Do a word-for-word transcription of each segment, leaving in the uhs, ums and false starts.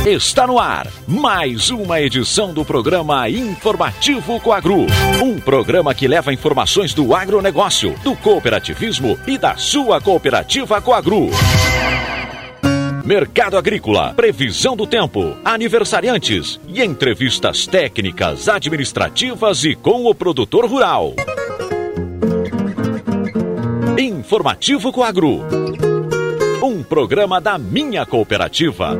Está no ar mais uma edição do programa Informativo Coagro. Um programa que leva informações do agronegócio, do cooperativismo e da sua cooperativa Coagro. Mercado agrícola, previsão do tempo, aniversariantes e entrevistas técnicas, administrativas e com o produtor rural. Informativo Coagro. Um programa da minha cooperativa.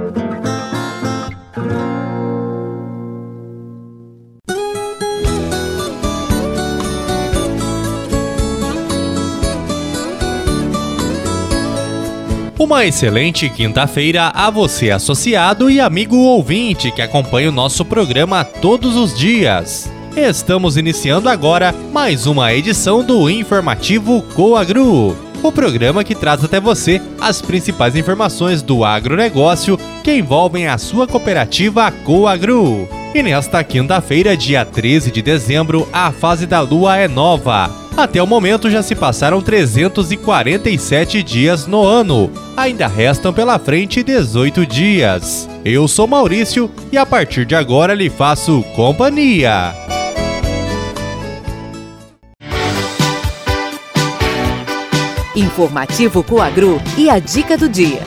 Uma excelente quinta-feira a você, associado e amigo ouvinte que acompanha o nosso programa todos os dias. Estamos iniciando agora mais uma edição do Informativo Coagro, o programa que traz até você as principais informações do agronegócio que envolvem a sua cooperativa Coagro. E nesta quinta-feira, dia treze de dezembro, a fase da lua é nova. Até o momento já se passaram trezentos e quarenta e sete dias no ano. Ainda restam pela frente dezoito dias. Eu sou Maurício e a partir de agora lhe faço companhia. Informativo Coagro e a dica do dia.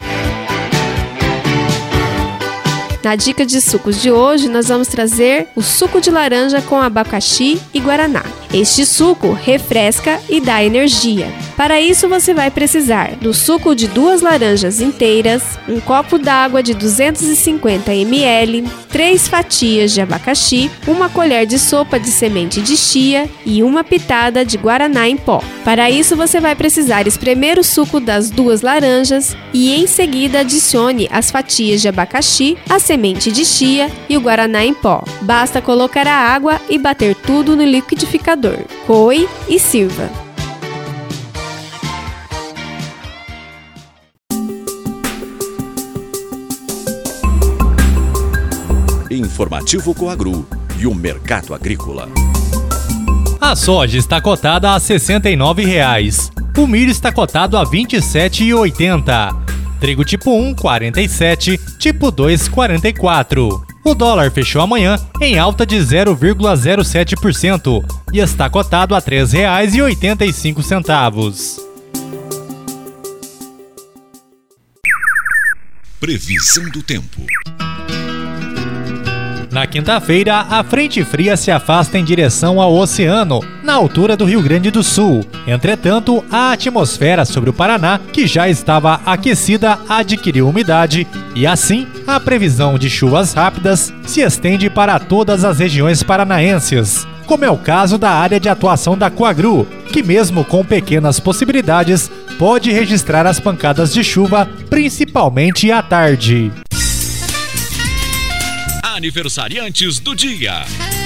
Na dica de sucos de hoje, nós vamos trazer o suco de laranja com abacaxi e guaraná. Este suco refresca e dá energia. Para isso, você vai precisar do suco de duas laranjas inteiras, um copo d'água de duzentos e cinquenta mililitros, três fatias de abacaxi, uma colher de sopa de semente de chia e uma pitada de guaraná em pó. Para isso, você vai precisar espremer o suco das duas laranjas e, em seguida, adicione as fatias de abacaxi, a semente de chia e o guaraná em pó. Basta colocar a água e bater tudo no liquidificador. Coe e sirva. Informativo Coagro e o mercado agrícola. A soja está cotada a sessenta e nove reais. O milho está cotado a vinte e sete reais e oitenta centavos. Trigo tipo um, quarenta e sete, tipo dois, quarenta e quatro. O dólar fechou amanhã em alta de zero vírgula zero sete por cento e está cotado a três reais e oitenta e cinco centavos. Previsão do tempo. Na quinta-feira, a frente fria se afasta em direção ao oceano, na altura do Rio Grande do Sul. Entretanto, a atmosfera sobre o Paraná, que já estava aquecida, adquiriu umidade e, assim, a previsão de chuvas rápidas se estende para todas as regiões paranaenses, como é o caso da área de atuação da Coagro, que mesmo com pequenas possibilidades, pode registrar as pancadas de chuva, principalmente à tarde. Aniversariantes do dia.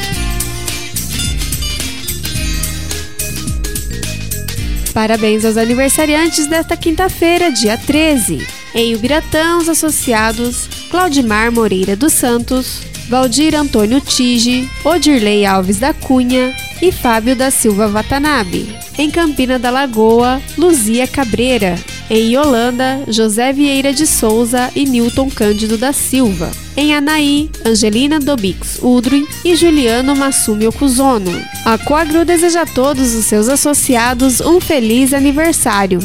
Parabéns aos aniversariantes desta quinta-feira, dia treze. Em Ubiratã, os associados Claudimar Moreira dos Santos, Valdir Antônio Tige, Odirley Alves da Cunha e Fábio da Silva Watanabe. Em Campina da Lagoa, Luzia Cabreira. Em Yolanda, José Vieira de Souza e Newton Cândido da Silva. Em Anaí, Angelina Dobix Udruin e Juliano Massumi Okuzono. A Coagro deseja a todos os seus associados um feliz aniversário.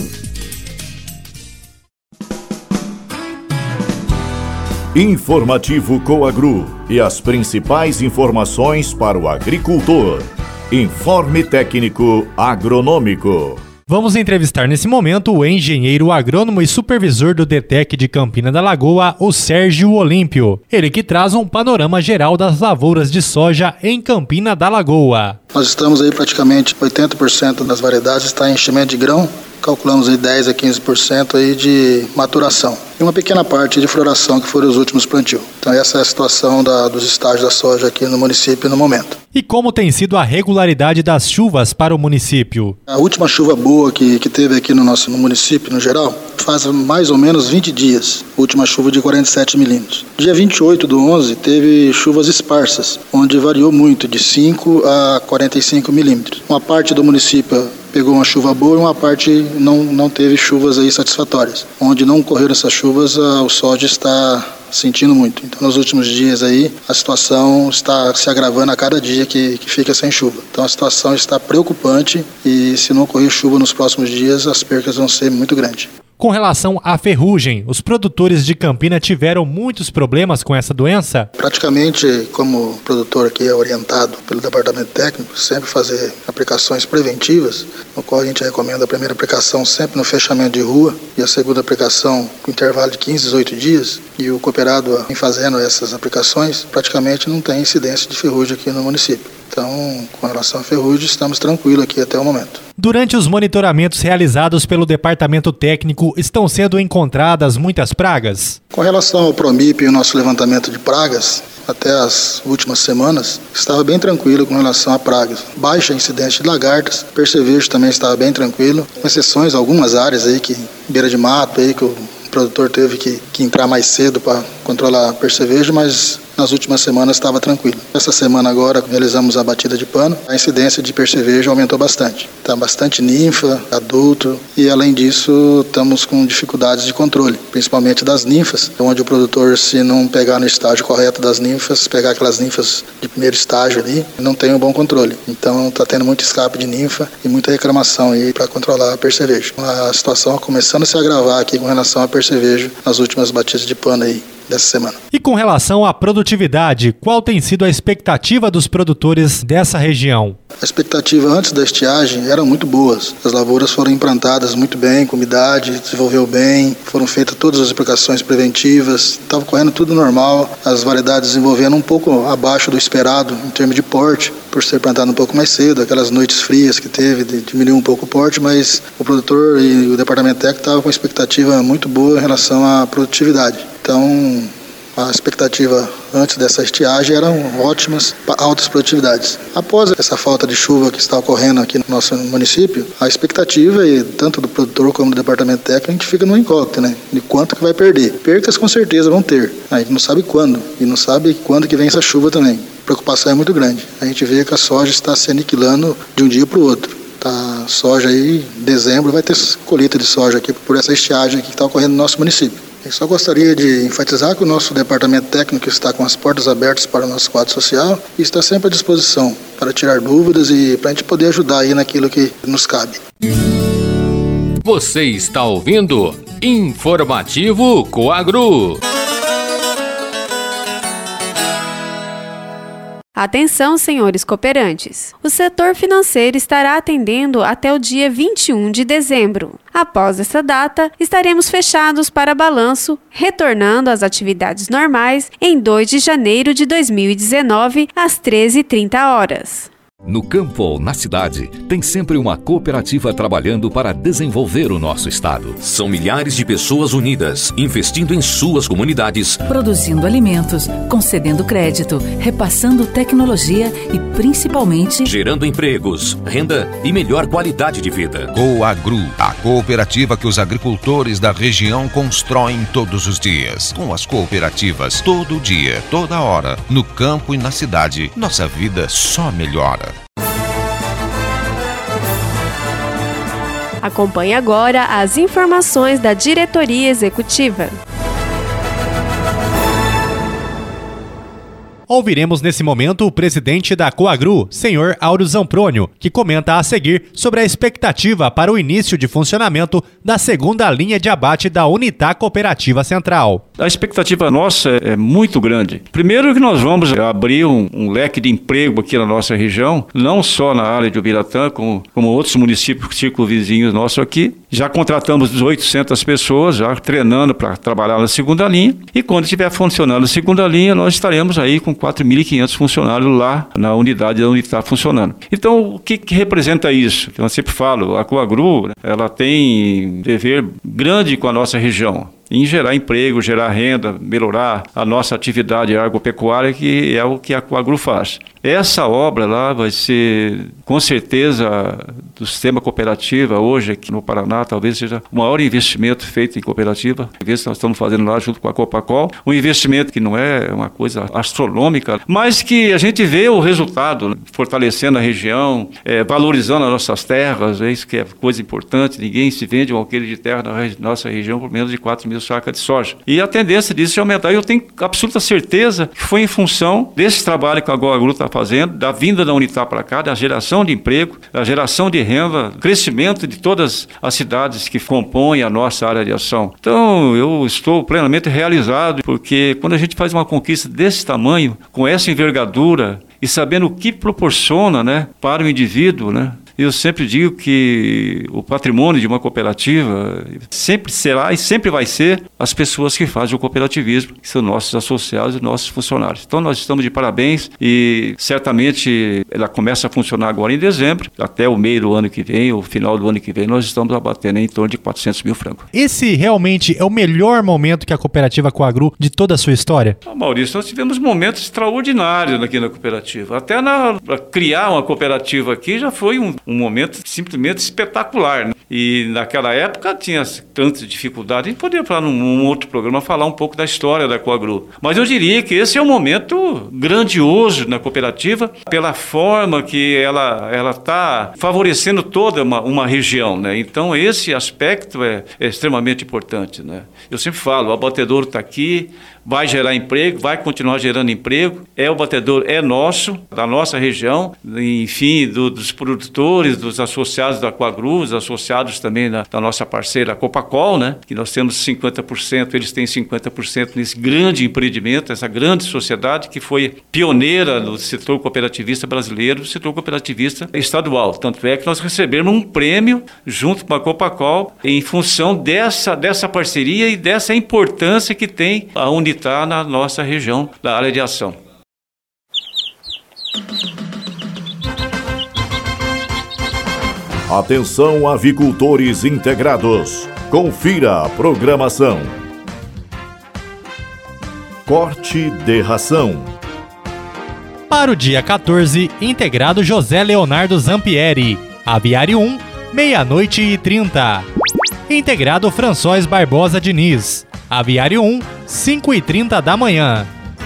Informativo Coagro e as principais informações para o agricultor. Informe técnico agronômico. Vamos entrevistar nesse momento o engenheiro agrônomo e supervisor do DETEC de Campina da Lagoa, o Sérgio Olímpio. Ele que traz um panorama geral das lavouras de soja em Campina da Lagoa. Nós estamos aí praticamente oitenta por cento das variedades está em enchimento de grão. Calculamos aí dez a quinze por cento aí de maturação e uma pequena parte de floração que foram os últimos plantios. Então essa é a situação da, dos estágios da soja aqui no município no momento. E como tem sido a regularidade das chuvas para o município? A última chuva boa que, que teve aqui no nosso no município, no geral, faz mais ou menos vinte dias. Última chuva de quarenta e sete milímetros. Dia vinte e oito do onze teve chuvas esparsas, onde variou muito, de cinco a quarenta e cinco milímetros. Uma parte do município pegou uma chuva boa e uma parte não, não teve chuvas aí satisfatórias. Onde não ocorreram essas chuvas, a, o soja está sentindo muito. Então, nos últimos dias aí, a situação está se agravando a cada dia que, que fica sem chuva. Então, a situação está preocupante e se não ocorrer chuva nos próximos dias, as percas vão ser muito grandes. Com relação à ferrugem, os produtores de Campina tiveram muitos problemas com essa doença? Praticamente, como o produtor aqui é orientado pelo departamento técnico, sempre fazer aplicações preventivas, no qual a gente recomenda a primeira aplicação sempre no fechamento de rua e a segunda aplicação com intervalo de quinze, dezoito dias, e o cooperado em fazendo essas aplicações, praticamente não tem incidência de ferrugem aqui no município. Então, com relação à ferrugem, estamos tranquilos aqui até o momento. Durante os monitoramentos realizados pelo departamento técnico, estão sendo encontradas muitas pragas? Com relação ao Promip e o nosso levantamento de pragas, até as últimas semanas, estava bem tranquilo com relação a pragas. Baixa incidência de lagartas, percevejo também estava bem tranquilo, com exceções algumas áreas aí que beira de mato aí que o produtor teve que, que entrar mais cedo para controlar a percevejo, mas nas últimas semanas estava tranquilo. Essa semana agora realizamos a batida de pano, a incidência de percevejo aumentou bastante. Está bastante ninfa, adulto e além disso estamos com dificuldades de controle, principalmente das ninfas, onde o produtor, se não pegar no estágio correto das ninfas, pegar aquelas ninfas de primeiro estágio ali, não tem um bom controle. Então está tendo muito escape de ninfa e muita reclamação aí para controlar a percevejo. A situação começando a se agravar aqui com relação a percevejo nas últimas batidas de pano aí dessa semana. E com relação à produtividade, qual tem sido a expectativa dos produtores dessa região? A expectativa antes da estiagem eram muito boas. As lavouras foram implantadas muito bem, com umidade, desenvolveu bem, foram feitas todas as aplicações preventivas, estava correndo tudo normal, as variedades desenvolvendo um pouco abaixo do esperado em termos de porte, por ser plantado um pouco mais cedo, aquelas noites frias que teve, diminuiu um pouco o porte, mas o produtor e o departamento técnico estavam com uma expectativa muito boa em relação à produtividade. Então, a expectativa antes dessa estiagem eram ótimas, altas produtividades. Após essa falta de chuva que está ocorrendo aqui no nosso município, a expectativa, e tanto do produtor como do departamento técnico, a gente fica no incógnito, né? De quanto que vai perder. Percas com certeza vão ter, a gente não sabe quando, e não sabe quando que vem essa chuva também. A preocupação é muito grande. A gente vê que a soja está se aniquilando de um dia para o outro. Tá, soja aí, em dezembro vai ter colheita de soja aqui por essa estiagem aqui que está ocorrendo no nosso município. Eu só gostaria de enfatizar que o nosso departamento técnico está com as portas abertas para o nosso quadro social e está sempre à disposição para tirar dúvidas e para a gente poder ajudar aí naquilo que nos cabe. Você está ouvindo Informativo Coagro. Atenção, senhores cooperantes! O setor financeiro estará atendendo até o dia vinte e um de dezembro. Após essa data, estaremos fechados para balanço, retornando às atividades normais em dois de janeiro de dois mil e dezenove, às treze e trinta horas. No campo ou na cidade, tem sempre uma cooperativa trabalhando para desenvolver o nosso estado. São milhares de pessoas unidas, investindo em suas comunidades, produzindo alimentos, concedendo crédito, repassando tecnologia e, principalmente, gerando empregos, renda e melhor qualidade de vida. Coagro, a cooperativa que os agricultores da região constroem todos os dias. Com as cooperativas, todo dia, toda hora, no campo e na cidade, nossa vida só melhora. Acompanhe agora as informações da diretoria executiva. Ouviremos nesse momento o presidente da Coagro, senhor Áureo Zamprônio, que comenta a seguir sobre a expectativa para o início de funcionamento da segunda linha de abate da Unitá Cooperativa Central. A expectativa nossa é muito grande. Primeiro que nós vamos abrir um, um leque de emprego aqui na nossa região, não só na área de Ubiratã, como, como outros municípios circunvizinhos nossos aqui. Já contratamos oitocentas pessoas, já treinando para trabalhar na segunda linha. E quando estiver funcionando a segunda linha, nós estaremos aí com quatro mil e quinhentos funcionários lá na unidade da Unitá funcionando. Então, o que, que representa isso? Eu sempre falo, a Coagro, ela tem dever grande com a nossa região, em gerar emprego, gerar renda, melhorar a nossa atividade agropecuária, que é o que a Coagro faz. Essa obra lá vai ser, com certeza, do sistema cooperativa, hoje aqui no Paraná, talvez seja o maior investimento feito em cooperativa. Nós estamos fazendo lá junto com a Copacol, um investimento que não é uma coisa astronômica, mas que a gente vê o resultado, fortalecendo a região, é, valorizando as nossas terras, é isso que é coisa importante. Ninguém se vende um alqueire de terra na regi- nossa região por menos de quatro mil sacas de soja. E a tendência disso é aumentar. E eu tenho absoluta certeza que foi em função desse trabalho que a GoAgro está fazendo, da vinda da Unitar para cá, da geração de emprego, da geração de renda, crescimento de todas as cidades que compõem a nossa área de ação. Então, eu estou plenamente realizado, porque quando a gente faz uma conquista desse tamanho, com essa envergadura, e sabendo o que proporciona, né, para o indivíduo, né, eu sempre digo que o patrimônio de uma cooperativa sempre será e sempre vai ser as pessoas que fazem o cooperativismo, que são nossos associados e nossos funcionários. Então nós estamos de parabéns e certamente ela começa a funcionar agora em dezembro, até o meio do ano que vem, o final do ano que vem, nós estamos abatendo em torno de quatrocentos mil francos. Esse realmente é o melhor momento que a cooperativa Coagro de toda a sua história? Ah, Maurício, nós tivemos momentos extraordinários aqui na cooperativa. Até na, criar uma cooperativa aqui já foi um um momento simplesmente espetacular, né? E naquela época tinha tantas dificuldades. A gente poderia falar num, num outro programa, falar um pouco da história da Coagro. Mas eu diria que esse é um momento grandioso na cooperativa, pela forma que ela ela está favorecendo toda uma, uma região, né? Então esse aspecto é, é extremamente importante, né? Eu sempre falo, o abatedouro está aqui, vai gerar emprego, vai continuar gerando emprego, é o batedor, é nosso, da nossa região, enfim, do, dos produtores, dos associados da Coagro, os associados também da, da nossa parceira Copacol, né, que nós temos cinquenta por cento, eles têm cinquenta por cento nesse grande empreendimento, essa grande sociedade que foi pioneira no setor cooperativista brasileiro, no setor cooperativista estadual. Tanto é que nós recebemos um prêmio junto com a Copacol em função dessa, dessa parceria e dessa importância que tem a Unitar na nossa região da área de ação. Atenção, avicultores integrados. Confira a programação. Corte de ração. Para o dia quatorze, integrado José Leonardo Zampieri, Aviário um, meia-noite e trinta. Integrado François Barbosa Diniz, Aviário um, cinco e trinta da manhã.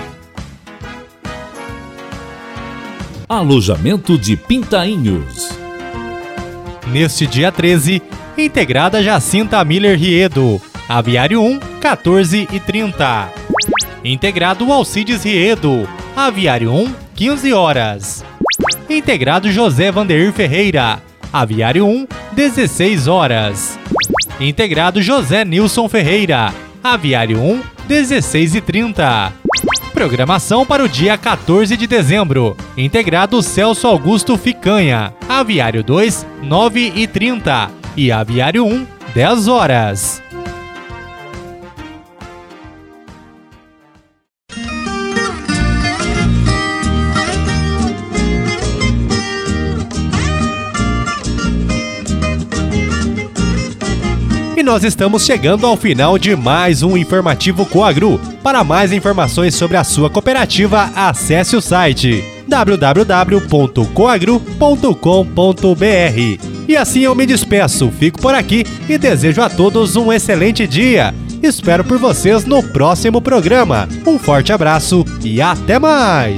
Alojamento de Pintainhos. Neste dia treze, integrada Jacinta Miller Riedo, Aviário um, quatorze e trinta. Integrado Alcides Riedo, Aviário um, quinze horas. Integrado José Vanderir Ferreira, Aviário um, dezesseis horas. Integrado José Nilson Ferreira, Aviário um, dezesseis e trinta. Programação para o dia quatorze de dezembro. Integrado Celso Augusto Ficanha, Aviário dois, nove e trinta. E Aviário um, dez horas. E nós estamos chegando ao final de mais um Informativo Coagro. Para mais informações sobre a sua cooperativa, acesse o site w w w ponto coagro ponto com ponto b r. E assim eu me despeço, fico por aqui e desejo a todos um excelente dia. Espero por vocês no próximo programa. Um forte abraço e até mais!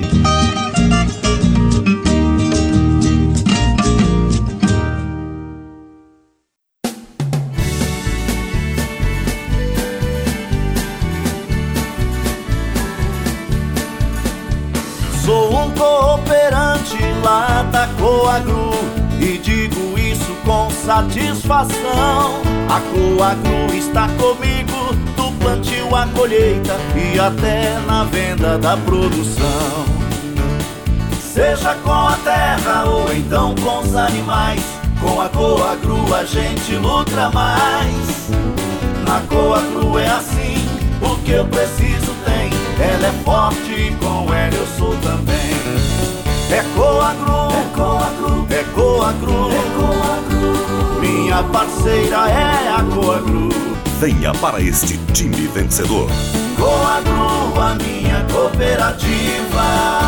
Sou um cooperante lá da Coagro e digo isso com satisfação. A Coagro está comigo do plantio à colheita e até na venda da produção. Seja com a terra ou então com os animais, com a Coagro a gente lucra mais. Na Coagro é assim, o que eu preciso tem. Ela é forte e com ela eu sou também. É Coagro, é Coagro, é Coagro, é Coagro. Minha parceira é a Coagro. Venha para este time vencedor. Coagro, a minha cooperativa.